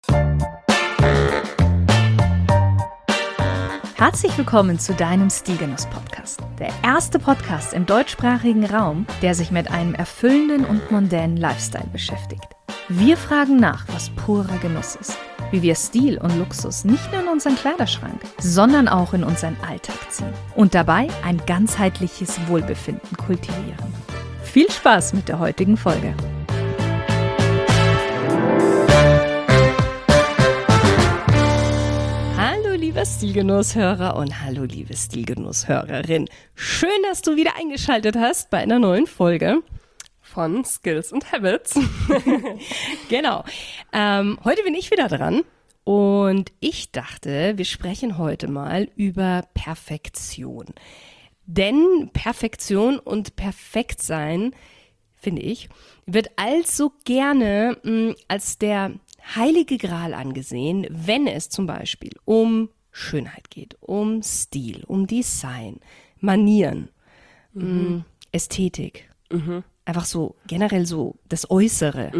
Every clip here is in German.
Herzlich willkommen zu deinem Stilgenuss-Podcast. Der erste Podcast im deutschsprachigen Raum, der sich mit einem erfüllenden und mondänen Lifestyle beschäftigt. Wir fragen nach, was purer Genuss ist, wie wir Stil und Luxus nicht nur in unseren Kleiderschrank, sondern auch in unseren Alltag ziehen und dabei ein ganzheitliches Wohlbefinden kultivieren. Viel Spaß mit der heutigen Folge. Liebe Stilgenusshörer und hallo liebe Stilgenusshörerin. Schön, dass du wieder eingeschaltet hast bei einer neuen Folge von Skills and Habits. Genau. Heute bin ich wieder dran und ich dachte, wir sprechen heute mal über Perfektion. Denn Perfektion und Perfektsein, finde ich, wird allzu gerne als der heilige Gral angesehen, wenn es zum Beispiel um Schönheit geht, um Stil, um Design, Manieren, Ästhetik, einfach so generell so das Äußere.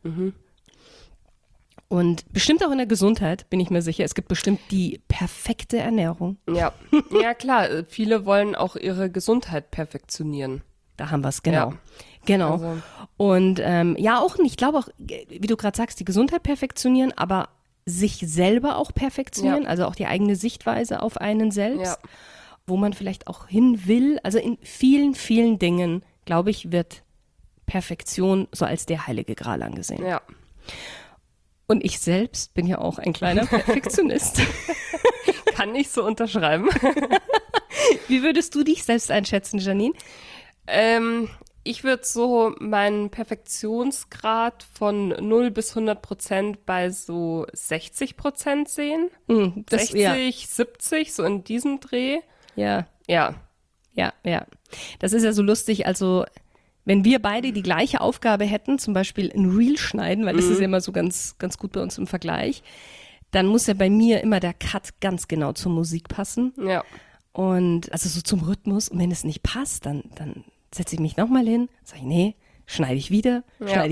Und bestimmt auch in der Gesundheit, bin ich mir sicher, es gibt bestimmt die perfekte Ernährung. Ja, ja klar, viele wollen auch ihre Gesundheit perfektionieren. Da haben wir es, genau. Ja. Genau. Also. Und ja, auch, ich glaube auch, wie du gerade sagst, die Gesundheit perfektionieren, aber sich selber auch perfektionieren, also auch die eigene Sichtweise auf einen selbst, wo man vielleicht auch hin will. Also in vielen, vielen Dingen, glaube ich, wird Perfektion so als der heilige Gral angesehen. Ja. Und ich selbst bin ja auch ein kleiner Perfektionist. Kann ich so unterschreiben. Wie würdest du dich selbst einschätzen, Janine? Ich würde so meinen Perfektionsgrad von 0 bis 100% bei so 60% sehen. 60, 70, so in diesem Dreh. Ja. Ja. Ja. Das ist ja so lustig, also wenn wir beide die gleiche Aufgabe hätten, zum Beispiel ein Reel schneiden, weil das ist ja immer so ganz, ganz gut bei uns im Vergleich, dann muss ja bei mir immer der Cut ganz genau zur Musik passen. Ja. Und also so zum Rhythmus. Und wenn es nicht passt, dann setze ich mich nochmal hin, sage ich, nee, schneide ich wieder.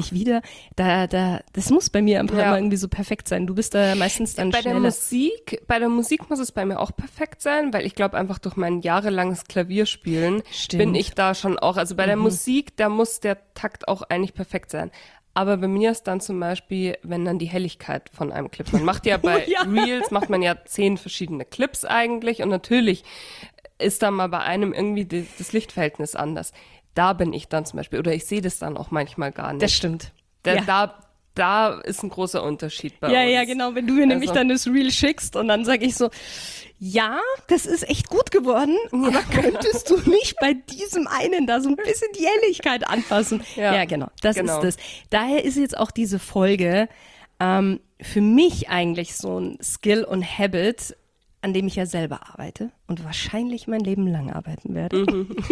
Das muss bei mir immer irgendwie so perfekt sein. Du bist da meistens dann schneller. Bei der Musik muss es bei mir auch perfekt sein, weil ich glaube einfach durch mein jahrelanges Klavierspielen bin ich da schon auch, also bei der Musik, da muss der Takt auch eigentlich perfekt sein. Aber bei mir ist dann zum Beispiel, wenn dann die Helligkeit von einem Clip, man macht ja bei Reels, macht man ja 10 verschiedene Clips eigentlich und natürlich ist da mal bei einem irgendwie das Lichtverhältnis anders. Da bin ich dann zum Beispiel, oder ich sehe das dann auch manchmal gar nicht. Das stimmt. Da ist ein großer Unterschied bei uns. Ja, genau, wenn du mir nämlich dann das Reel schickst und dann sage ich so, ja, das ist echt gut geworden, aber könntest du nicht bei diesem einen da so ein bisschen die Helligkeit anpassen? Ja, genau, das ist das. Daher ist jetzt auch diese Folge für mich eigentlich so ein Skill und Habit, an dem ich ja selber arbeite und wahrscheinlich mein Leben lang arbeiten werde.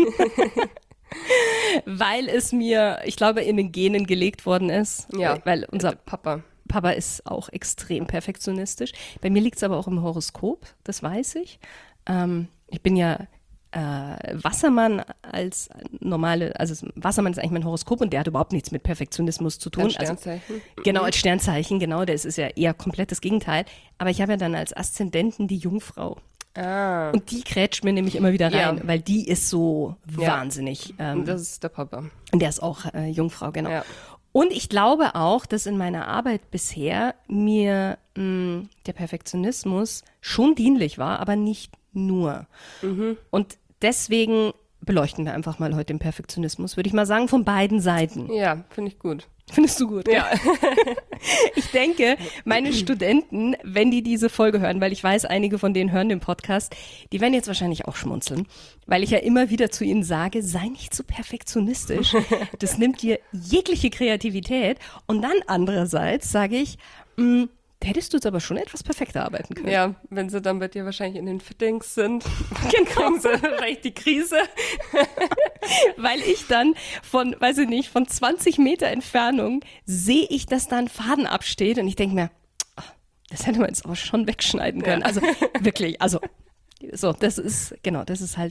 Weil es mir, ich glaube, in den Genen gelegt worden ist. Ja, weil unser Papa ist auch extrem perfektionistisch. Bei mir liegt es aber auch im Horoskop, das weiß ich. Ich bin ja Wassermann als normale, also Wassermann ist eigentlich mein Horoskop und der hat überhaupt nichts mit Perfektionismus zu tun. Als Sternzeichen. Also, genau, als Sternzeichen, genau, das ist ja eher komplett das Gegenteil. Aber ich habe ja dann als Aszendenten die Jungfrau. Ah. Und die grätscht mir nämlich immer wieder rein, weil die ist so wahnsinnig. Das ist der Papa. Und der ist auch Jungfrau, genau. Ja. Und ich glaube auch, dass in meiner Arbeit bisher mir der Perfektionismus schon dienlich war, aber nicht nur. Und deswegen beleuchten wir einfach mal heute den Perfektionismus, würde ich mal sagen, von beiden Seiten. Ja, finde ich gut. Findest du gut? Ja. Ich denke, meine Studenten, wenn die diese Folge hören, weil ich weiß, einige von denen hören den Podcast, die werden jetzt wahrscheinlich auch schmunzeln, weil ich ja immer wieder zu ihnen sage, sei nicht so perfektionistisch. Das nimmt dir jegliche Kreativität. Und dann andererseits sage ich, da hättest du jetzt aber schon etwas perfekter arbeiten können. Ja, wenn sie dann bei dir wahrscheinlich in den Fittings sind, dann kriegen sie wahrscheinlich die Krise. Weil ich dann von, weiß ich nicht, von 20 Meter Entfernung sehe ich, dass da ein Faden absteht und ich denke mir, das hätte man jetzt auch schon wegschneiden können. Ja. Also wirklich, also so, das ist halt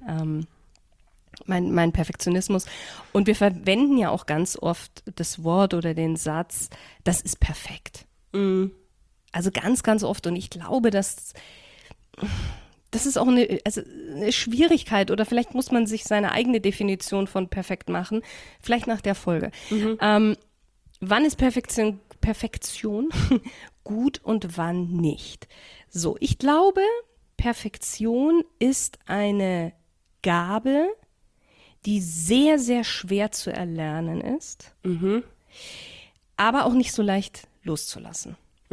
mein Perfektionismus. Und wir verwenden ja auch ganz oft das Wort oder den Satz, das ist perfekt. Mhm. Also ganz, ganz oft. Und ich glaube, dass das ist auch eine Schwierigkeit oder vielleicht muss man sich seine eigene Definition von perfekt machen, vielleicht nach der Folge. Wann ist Perfektion gut und wann nicht? So, ich glaube, Perfektion ist eine Gabe, die sehr, sehr schwer zu erlernen ist, aber auch nicht so leicht loszulassen.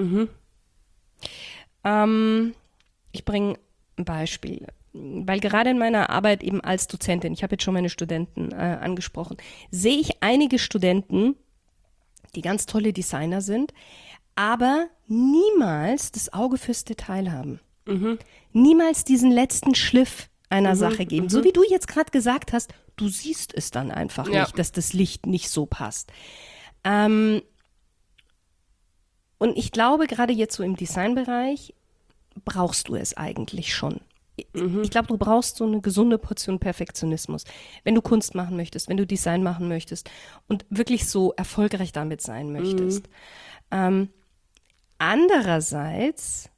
Ich bringe ein Beispiel, weil gerade in meiner Arbeit eben als Dozentin, ich habe jetzt schon meine Studenten angesprochen, sehe ich einige Studenten, die ganz tolle Designer sind, aber niemals das Auge fürs Detail haben. Niemals diesen letzten Schliff einer Sache geben. So wie du jetzt gerade gesagt hast, du siehst es dann einfach nicht, dass das Licht nicht so passt. Und ich glaube, gerade jetzt so im Designbereich brauchst du es eigentlich schon. Ich glaube, du brauchst so eine gesunde Portion Perfektionismus, wenn du Kunst machen möchtest, wenn du Design machen möchtest und wirklich so erfolgreich damit sein möchtest. Andererseits,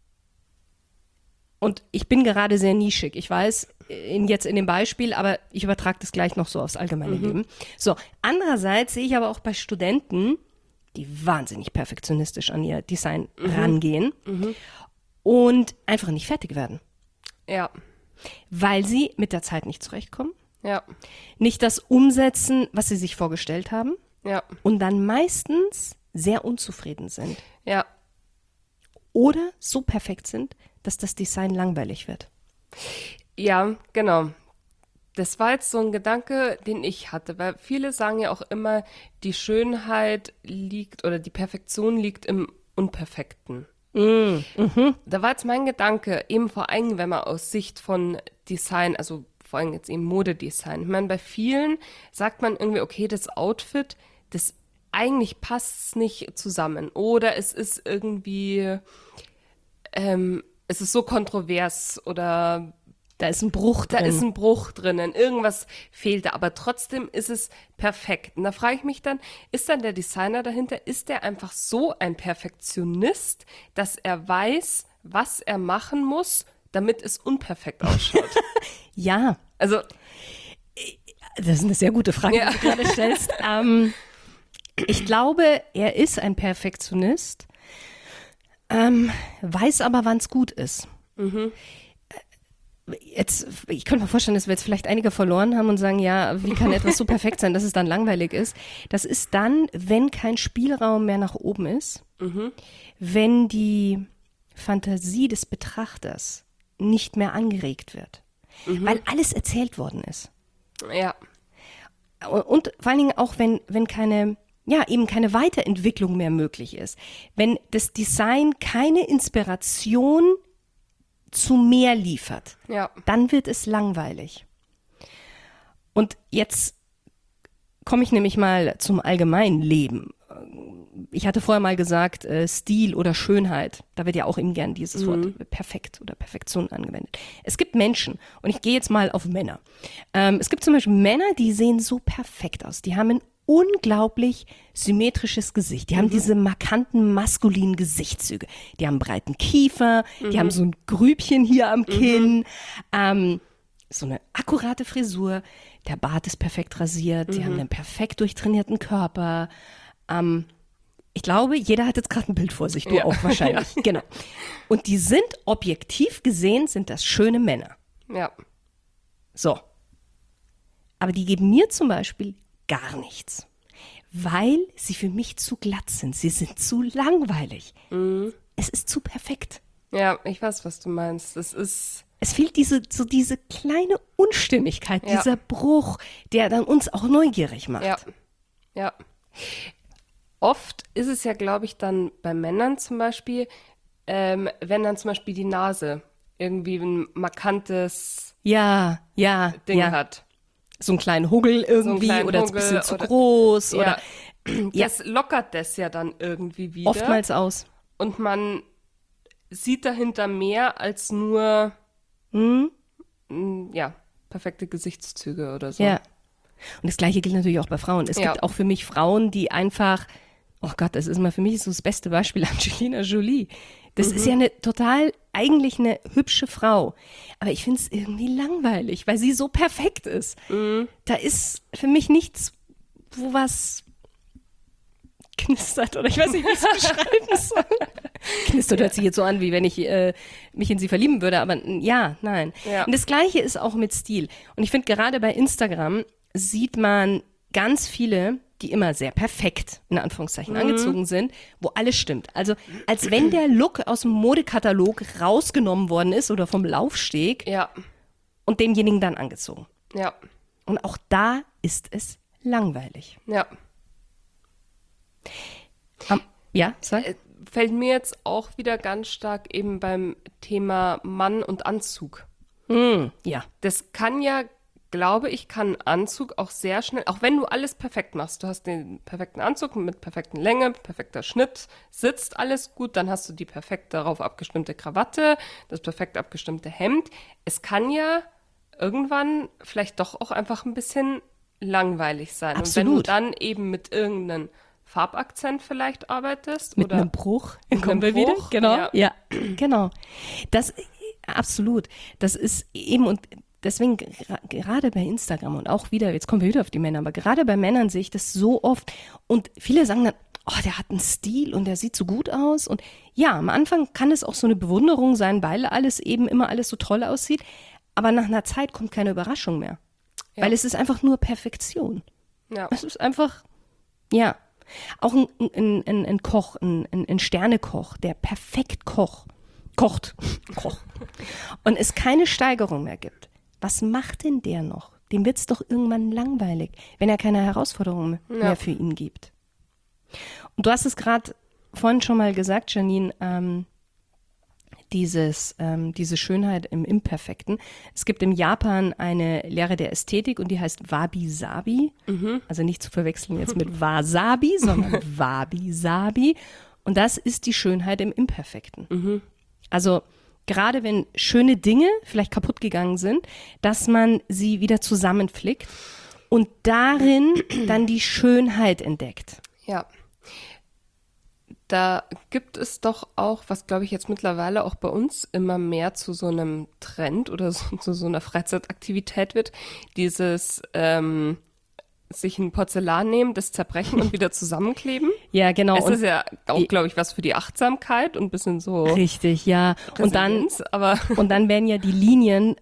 und ich bin gerade sehr nischig, ich weiß, jetzt in dem Beispiel, aber ich übertrage das gleich noch so aufs allgemeine Leben. So, andererseits sehe ich aber auch bei Studenten, die wahnsinnig perfektionistisch an ihr Design rangehen und einfach nicht fertig werden. Ja. Weil sie mit der Zeit nicht zurechtkommen. Ja. Nicht das umsetzen, was sie sich vorgestellt haben. Ja. Und dann meistens sehr unzufrieden sind. Ja. Oder so perfekt sind, dass das Design langweilig wird. Ja, genau. Das war jetzt so ein Gedanke, den ich hatte, weil viele sagen ja auch immer, die Schönheit liegt oder die Perfektion liegt im Unperfekten. Da war jetzt mein Gedanke, eben vor allem, wenn man aus Sicht von Design, also vor allem jetzt eben Modedesign, ich meine, bei vielen sagt man irgendwie, okay, das Outfit, das eigentlich passt nicht zusammen oder es ist irgendwie, es ist so kontrovers oder da ist ein Bruch drin. Da ist ein Bruch drinnen, irgendwas fehlt da, aber trotzdem ist es perfekt. Und da frage ich mich dann, ist dann der Designer dahinter, ist der einfach so ein Perfektionist, dass er weiß, was er machen muss, damit es unperfekt ausschaut? Ja. Also, das ist eine sehr gute Frage, die du gerade stellst. Ich glaube, er ist ein Perfektionist, weiß aber, wann es gut ist. Jetzt, ich könnte mir vorstellen, dass wir jetzt vielleicht einige verloren haben und sagen, ja, wie kann etwas so perfekt sein, dass es dann langweilig ist? Das ist dann, wenn kein Spielraum mehr nach oben ist, wenn die Fantasie des Betrachters nicht mehr angeregt wird, weil alles erzählt worden ist. Ja. Und vor allen Dingen auch, wenn keine, ja, eben keine Weiterentwicklung mehr möglich ist. Wenn das Design keine Inspiration zu mehr liefert, dann wird es langweilig. Und jetzt komme ich nämlich mal zum allgemeinen Leben. Ich hatte vorher mal gesagt, Stil oder Schönheit, da wird ja auch eben gern dieses Wort perfekt oder Perfektion angewendet. Es gibt Menschen, und ich gehe jetzt mal auf Männer. Es gibt zum Beispiel Männer, die sehen so perfekt aus. Die haben ein unglaublich symmetrisches Gesicht. Die haben diese markanten maskulinen Gesichtszüge. Die haben einen breiten Kiefer, die haben so ein Grübchen hier am Kinn, so eine akkurate Frisur, der Bart ist perfekt rasiert, die haben einen perfekt durchtrainierten Körper. Ich glaube, jeder hat jetzt gerade ein Bild vor sich, du auch wahrscheinlich. Ja. Genau. Und die sind objektiv gesehen, sind das schöne Männer. Ja. So. Aber die geben mir zum Beispiel gar nichts, weil sie für mich zu glatt sind. Sie sind zu langweilig. Es ist zu perfekt. Ja, ich weiß, was du meinst. Es fehlt diese kleine Unstimmigkeit, dieser Bruch, der dann uns auch neugierig macht. Ja, ja. Oft ist es ja, glaube ich, dann bei Männern zum Beispiel, wenn dann zum Beispiel die Nase irgendwie ein markantes Ding hat. So einen kleinen Huggel irgendwie oder ein bisschen zu groß. Oder das lockert das ja dann irgendwie wieder. Oftmals aus. Und man sieht dahinter mehr als nur perfekte Gesichtszüge oder so. Ja. Und das Gleiche gilt natürlich auch bei Frauen. Es gibt auch für mich Frauen, die einfach oh Gott, das ist mal für mich so das beste Beispiel, Angelina Jolie. Das ist ja eigentlich eine hübsche Frau. Aber ich finde es irgendwie langweilig, weil sie so perfekt ist. Da ist für mich nichts, wo was knistert oder ich weiß nicht, wie ich es beschreiben soll. Knistert hört sich jetzt so an, wie wenn ich mich in sie verlieben würde, aber ja, nein. Ja. Und das Gleiche ist auch mit Stil. Und ich finde, gerade bei Instagram sieht man ganz viele, die immer sehr perfekt, in Anführungszeichen, angezogen sind, wo alles stimmt. Also als wenn der Look aus dem Modekatalog rausgenommen worden ist oder vom Laufsteg Ja, und demjenigen dann angezogen. ja, Und auch da ist es langweilig. ja. Ja, sag. Fällt mir jetzt auch wieder ganz stark eben beim Thema Mann und Anzug. Ja. Das kann ja, glaube ich, kann ein Anzug auch sehr schnell, auch wenn du alles perfekt machst, du hast den perfekten Anzug mit perfekten Länge, perfekter Schnitt, sitzt alles gut, dann hast du die perfekt darauf abgestimmte Krawatte, das perfekt abgestimmte Hemd. Es kann ja irgendwann vielleicht doch auch einfach ein bisschen langweilig sein. Absolut. Und wenn du dann eben mit irgendeinem Farbakzent vielleicht arbeitest Mit oder einem Bruch. mit Kommen einem wir wieder? Bruch, Genau. ja. Ja, genau. Das, absolut. Das ist eben, und deswegen gerade bei Instagram und auch wieder, jetzt kommen wir wieder auf die Männer, aber gerade bei Männern sehe ich das so oft. Und viele sagen dann, oh, der hat einen Stil und der sieht so gut aus. Und ja, am Anfang kann es auch so eine Bewunderung sein, weil immer alles so toll aussieht. Aber nach einer Zeit kommt keine Überraschung mehr. Ja. Weil es ist einfach nur Perfektion. Ja. Es ist einfach, ja. Auch ein Koch, ein Sternekoch, der perfekt kocht. Und es keine Steigerung mehr gibt. Was macht denn der noch? Dem wird's doch irgendwann langweilig, wenn er keine Herausforderung mehr für ihn gibt. Und du hast es gerade vorhin schon mal gesagt, Janine, diese Schönheit im Imperfekten. Es gibt in Japan eine Lehre der Ästhetik und die heißt Wabi-Sabi. Also nicht zu verwechseln jetzt mit Wasabi, sondern Wabi-Sabi. Und das ist die Schönheit im Imperfekten. Also gerade wenn schöne Dinge vielleicht kaputt gegangen sind, dass man sie wieder zusammenflickt und darin dann die Schönheit entdeckt. Ja. Da gibt es doch auch, was glaube ich jetzt mittlerweile auch bei uns immer mehr zu so einem Trend oder zu so einer Freizeitaktivität wird, dieses sich ein Porzellan nehmen, das zerbrechen und wieder zusammenkleben. Ja, genau. Es ist ja auch, glaube ich, was für die Achtsamkeit und ein bisschen so Richtig, ja. Und dann werden ja die Linien,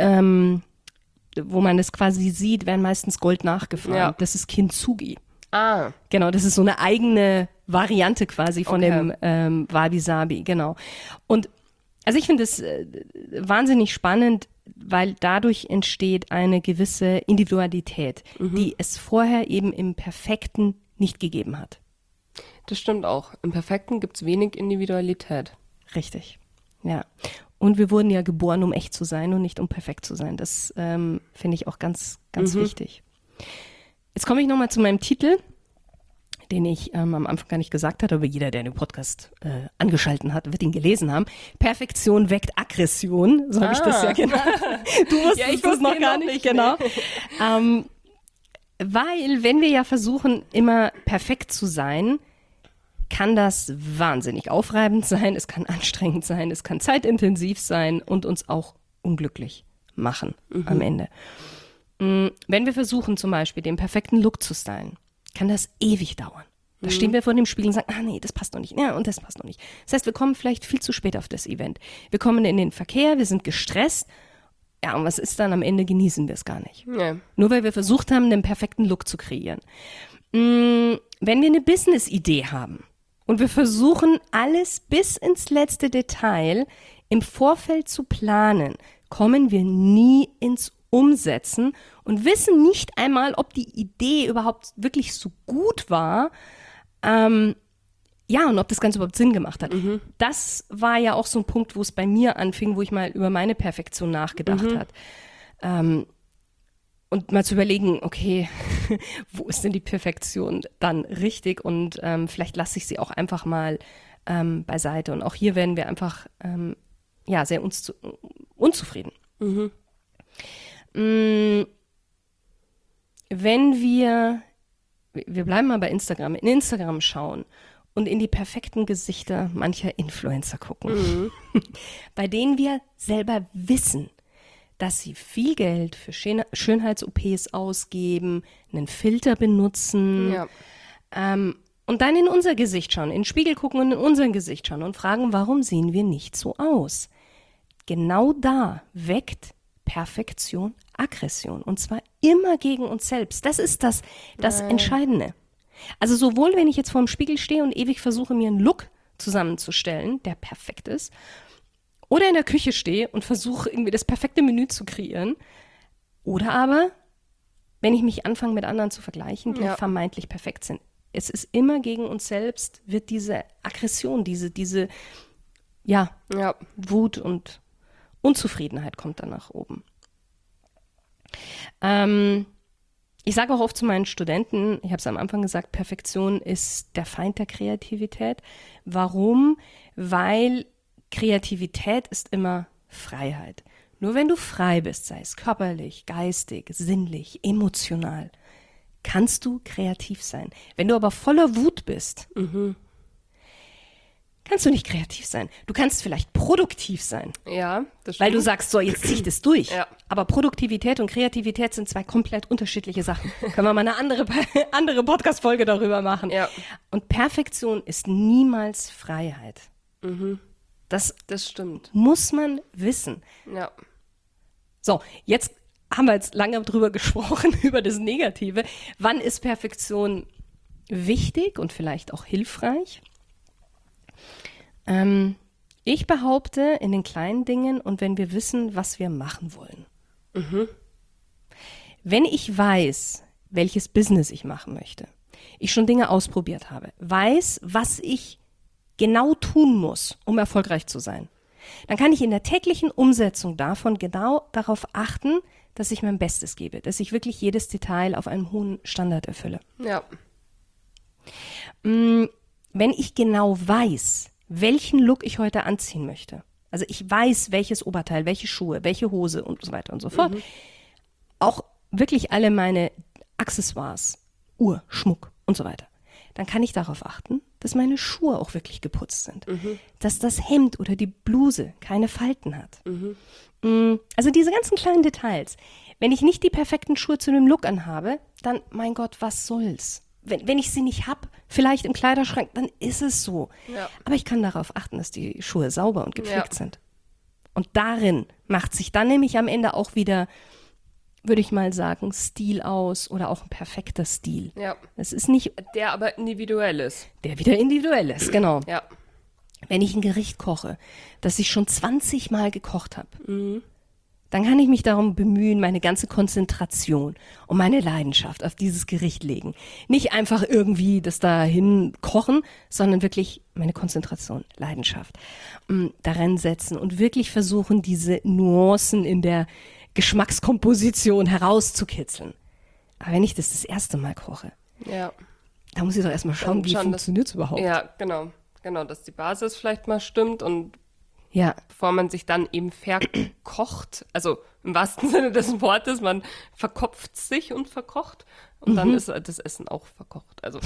wo man das quasi sieht, werden meistens Gold nachgefahren. Ja. Das ist Kintsugi. Ah, Genau, das ist so eine eigene Variante quasi von dem Wabi-Sabi, genau. Und also ich finde es wahnsinnig spannend, weil dadurch entsteht eine gewisse Individualität, die es vorher eben im Perfekten nicht gegeben hat. das stimmt auch. Im Perfekten gibt es wenig Individualität. Richtig, ja. Und wir wurden ja geboren, um echt zu sein und nicht um perfekt zu sein. Das finde ich auch ganz, ganz wichtig. Jetzt komme ich nochmal zu meinem Titel, den ich am Anfang gar nicht gesagt hatte, aber jeder, der den Podcast angeschalten hat, wird ihn gelesen haben. Perfektion weckt Aggression, so habe ich das ja genannt. Du wusstest ich das wusste noch ihn gar noch nicht, nicht, genau. Weil, wenn wir ja versuchen, immer perfekt zu sein, kann das wahnsinnig aufreibend sein, es kann anstrengend sein, es kann zeitintensiv sein und uns auch unglücklich machen am Ende. Wenn wir versuchen, zum Beispiel den perfekten Look zu stylen, kann das ewig dauern. Da stehen wir vor dem Spiegel und sagen, nee, das passt noch nicht, ja, und das passt noch nicht. Das heißt, wir kommen vielleicht viel zu spät auf das Event. Wir kommen in den Verkehr, wir sind gestresst. Ja, und was ist dann? Am Ende genießen wir es gar nicht. Ja. Nur weil wir versucht haben, den perfekten Look zu kreieren. Wenn wir eine Business-Idee haben und wir versuchen, alles bis ins letzte Detail im Vorfeld zu planen, kommen wir nie ins Umsetzen und wissen nicht einmal, ob die Idee überhaupt wirklich so gut war, ja, und ob das Ganze überhaupt Sinn gemacht hat. Das war ja auch so ein Punkt, wo es bei mir anfing, wo ich mal über meine Perfektion nachgedacht habe. Und mal zu überlegen, okay, wo ist denn die Perfektion dann richtig? Und vielleicht lasse ich sie auch einfach mal beiseite. Und auch hier werden wir einfach ja, sehr unzufrieden. Wenn wir bleiben mal bei Instagram, in Instagram schauen und in die perfekten Gesichter mancher Influencer gucken, bei denen wir selber wissen, dass sie viel Geld für Schönheits-OPs ausgeben, einen Filter benutzen, und dann in unser Gesicht schauen, in den Spiegel gucken und in unser Gesicht schauen und fragen, warum sehen wir nicht so aus? Genau da weckt Perfektion Aggression, und zwar immer gegen uns selbst. Das ist das Entscheidende. Also sowohl, wenn ich jetzt vor dem Spiegel stehe und ewig versuche, mir einen Look zusammenzustellen, der perfekt ist, oder in der Küche stehe und versuche, irgendwie das perfekte Menü zu kreieren, oder aber, wenn ich mich anfange, mit anderen zu vergleichen, die vermeintlich perfekt sind. Es ist immer gegen uns selbst, wird diese Aggression, diese Wut und Unzufriedenheit kommt dann nach oben. Ich sage auch oft zu meinen Studenten, ich habe es am Anfang gesagt, Perfektion ist der Feind der Kreativität. Warum? Weil Kreativität ist immer Freiheit. Nur wenn du frei bist, sei es körperlich, geistig, sinnlich, emotional, kannst du kreativ sein. Wenn du aber voller Wut bist, kannst du nicht kreativ sein. Du kannst vielleicht produktiv sein. Ja, das stimmt. Weil du sagst, so, jetzt zieh ich das durch. Ja. Aber Produktivität und Kreativität sind zwei komplett unterschiedliche Sachen. Können wir mal eine andere Podcast-Folge darüber machen. Ja. Und Perfektion ist niemals Freiheit. Das stimmt. muss man wissen. Ja. So, jetzt haben wir jetzt lange drüber gesprochen, über das Negative. Wann ist Perfektion wichtig und vielleicht auch hilfreich? Ich behaupte, in den kleinen Dingen und wenn wir wissen, was wir machen wollen. Wenn ich weiß, welches Business ich machen möchte, ich schon Dinge ausprobiert habe, weiß, was ich genau tun muss, um erfolgreich zu sein, dann kann ich in der täglichen Umsetzung davon genau darauf achten, dass ich mein Bestes gebe, dass ich wirklich jedes Detail auf einem hohen Standard erfülle. Ja. Wenn ich genau weiß, welchen Look ich heute anziehen möchte, also ich weiß, welches Oberteil, welche Schuhe, welche Hose und so weiter und so fort, auch wirklich alle meine Accessoires, Uhr, Schmuck und so weiter, dann kann ich darauf achten, dass meine Schuhe auch wirklich geputzt sind, dass das Hemd oder die Bluse keine Falten hat. Also diese ganzen kleinen Details. Wenn ich nicht die perfekten Schuhe zu dem Look anhabe, dann, mein Gott, was soll's? Wenn ich sie nicht habe, vielleicht im Kleiderschrank, dann ist es so. Ja. Aber ich kann darauf achten, dass die Schuhe sauber und gepflegt sind. Und darin macht sich dann nämlich am Ende auch wieder, würde ich mal sagen, Stil aus oder auch ein perfekter Stil. Ja. Es ist nicht, Der aber individuell ist. der wieder individuell ist, genau. Ja. Wenn ich ein Gericht koche, das ich schon 20 Mal gekocht habe, dann kann ich mich darum bemühen, meine ganze Konzentration und meine Leidenschaft auf dieses Gericht legen. Nicht einfach irgendwie das dahin kochen, sondern wirklich meine Konzentration, Leidenschaft darin setzen und wirklich versuchen, diese Nuancen in der Geschmackskomposition herauszukitzeln. Aber wenn ich das erste Mal koche, da muss ich doch erstmal schauen, wie funktioniert es überhaupt. Ja, genau. Genau, dass die Basis vielleicht mal stimmt und ja, bevor man sich dann eben verkocht, also im wahrsten Sinne des Wortes, man verkopft sich und verkocht und dann ist das Essen auch verkocht. Also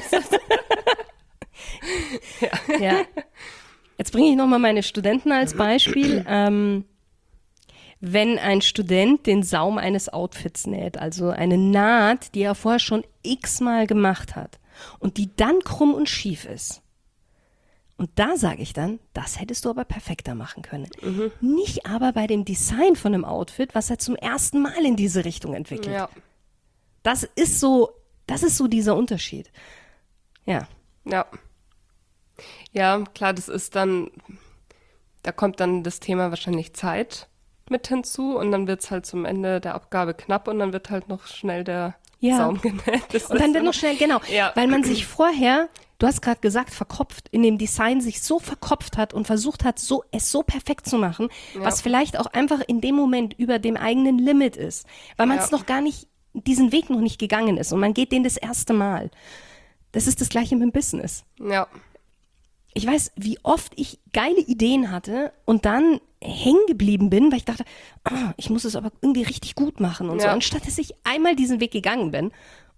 ja. Jetzt bringe ich nochmal meine Studenten als Beispiel. Wenn ein Student den Saum eines Outfits näht, also eine Naht, die er vorher schon x-mal gemacht hat und die dann krumm und schief ist, und da sage ich dann, das hättest du aber perfekter machen können. Nicht aber bei dem Design von einem Outfit, was er zum ersten Mal in diese Richtung entwickelt. Ja. Das ist so dieser Unterschied. Ja. Ja. Ja, klar, das ist dann, da kommt dann das Thema wahrscheinlich Zeit mit hinzu und dann wird es halt zum Ende der Abgabe knapp und dann wird halt noch schnell der Saum genäht. Und dann wird noch schnell, genau, weil man sich vorher, du hast gerade gesagt, verkopft, in dem Design sich so verkopft hat und versucht hat, es so perfekt zu machen, was vielleicht auch einfach in dem Moment über dem eigenen Limit ist, weil man es noch gar nicht, diesen Weg noch nicht gegangen ist und man geht den das erste Mal. Das ist das Gleiche mit dem Business. Ja. Ich weiß, wie oft ich geile Ideen hatte und dann hängen geblieben bin, weil ich dachte, ich muss es aber irgendwie richtig gut machen und so, anstatt dass ich einmal diesen Weg gegangen bin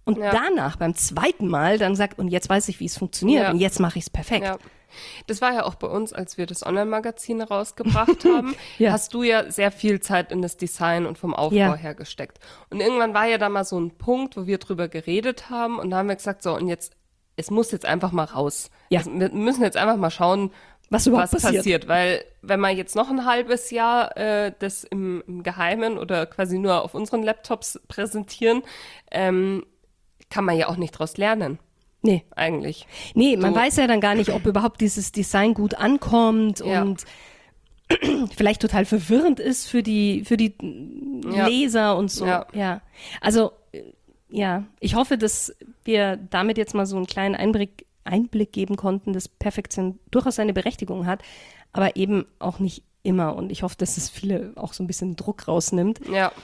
Und danach, beim zweiten Mal, dann sagt, und jetzt weiß ich, wie es funktioniert und jetzt mache ich es perfekt. Ja. Das war ja auch bei uns, als wir das Online-Magazin rausgebracht haben, hast du ja sehr viel Zeit in das Design und vom Aufbau her gesteckt. Und irgendwann war ja da mal so ein Punkt, wo wir drüber geredet haben und da haben wir gesagt, so, und jetzt, es muss jetzt einfach mal raus. Ja. Also, wir müssen jetzt einfach mal schauen, was überhaupt passiert. Weil wenn wir jetzt noch ein halbes Jahr das im Geheimen oder quasi nur auf unseren Laptops präsentieren, kann man ja auch nicht draus lernen. Nee. Eigentlich. Nee, man weiß ja dann gar nicht, ob überhaupt dieses Design gut ankommt und vielleicht total verwirrend ist für die Leser und so. Ja. Also, ich hoffe, dass wir damit jetzt mal so einen kleinen Einblick geben konnten, dass Perfektion durchaus seine Berechtigung hat, aber eben auch nicht immer. Und ich hoffe, dass es viele auch so ein bisschen Druck rausnimmt,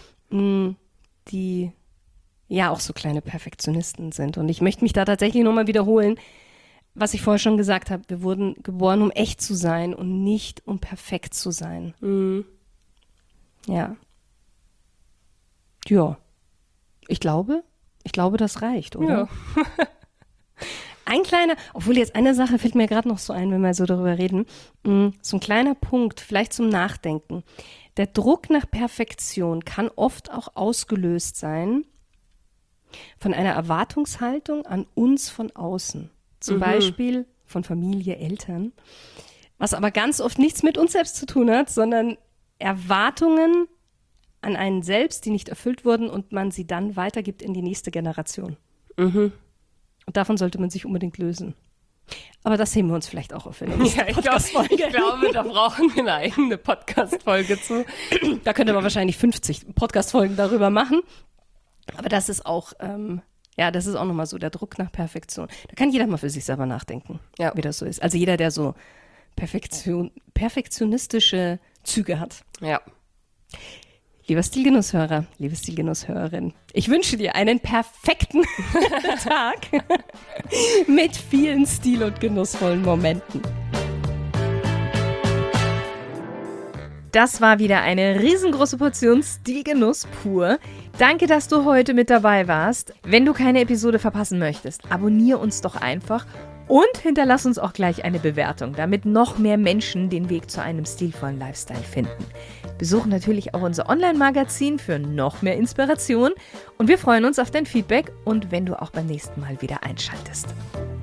die auch so kleine Perfektionisten sind. Und ich möchte mich da tatsächlich nochmal wiederholen, was ich vorher schon gesagt habe. Wir wurden geboren, um echt zu sein und nicht um perfekt zu sein. Mhm. Ja. Ich glaube, das reicht, oder? Ja. Ein kleiner, obwohl jetzt eine Sache fällt mir gerade noch so ein, wenn wir so darüber reden, so ein kleiner Punkt, vielleicht zum Nachdenken. Der Druck nach Perfektion kann oft auch ausgelöst sein von einer Erwartungshaltung an uns von außen. Zum Beispiel von Familie, Eltern, was aber ganz oft nichts mit uns selbst zu tun hat, sondern Erwartungen an einen selbst, die nicht erfüllt wurden und man sie dann weitergibt in die nächste Generation. Und davon sollte man sich unbedingt lösen. Aber das sehen wir uns vielleicht auch auf in der nächsten Podcast-Folge. Ich glaube, da brauchen wir eine eigene Podcast-Folge zu. Da könnte man wahrscheinlich 50 Podcast-Folgen darüber machen. Aber das ist auch, das ist auch nochmal so der Druck nach Perfektion. Da kann jeder mal für sich selber nachdenken, wie das so ist. Also jeder, der so perfektionistische Züge hat. Ja. Lieber Stilgenusshörer, liebe Stilgenusshörerin, ich wünsche dir einen perfekten Tag mit vielen stil- und genussvollen Momenten. Das war wieder eine riesengroße Portion Stilgenuss pur. Danke, dass du heute mit dabei warst. Wenn du keine Episode verpassen möchtest, abonniere uns doch einfach und hinterlass uns auch gleich eine Bewertung, damit noch mehr Menschen den Weg zu einem stilvollen Lifestyle finden. Besuch natürlich auch unser Online-Magazin für noch mehr Inspiration und wir freuen uns auf dein Feedback und wenn du auch beim nächsten Mal wieder einschaltest.